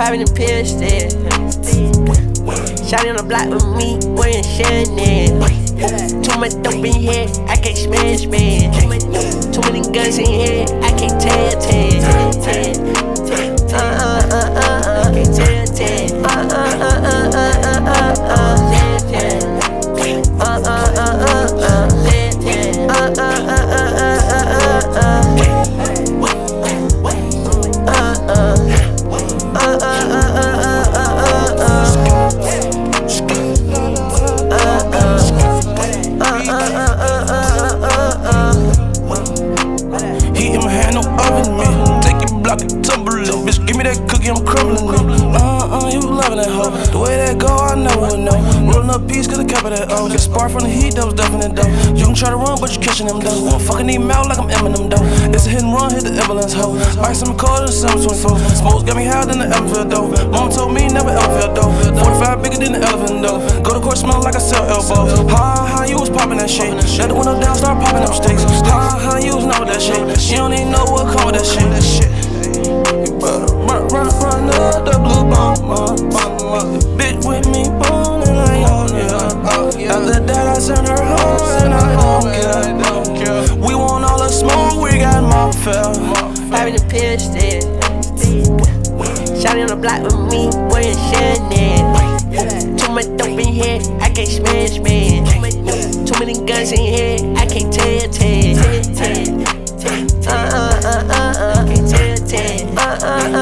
popping the pills there. Shot on the block with me, wearing Chanel. Too much dope in here, I can't smash, man. Too many guns in here, I can't tell. Can't Heat in my hand, no oven, man. Take your block and tumble it. Bitch, give me that cookie, I'm crumbling it. You loving that hoe. The way that go, I never would know. Rolling up peace, cause the cap of that O. Get spark from the heat, that was definite dope. You can try to run, but you catching them though. Won't fucking need mouth like I'm Eminem though. It's a hit and run, hit the ambulance hoe. Ice in my car, the 724. Smokes got me higher than the elephant though. Mama told me never ever felt dope. 45 bigger than the elephant though. Go to court, smell like I sell elbows. Ha, you was popping that shit. Let the window down, start popping up sticks. Ha, you was know that shit. She don't even know what come with that shit. You better run up the blue bomb. Bitch with me, ballin' like After that, I send her home and I don't care. We want all the smoke, we got more fell. Popping the pills there. Shot on the block with me, wearing Chanel. Too much dope in here, I can't smash, man. Too many guns in here, I can't tell. Can't tell.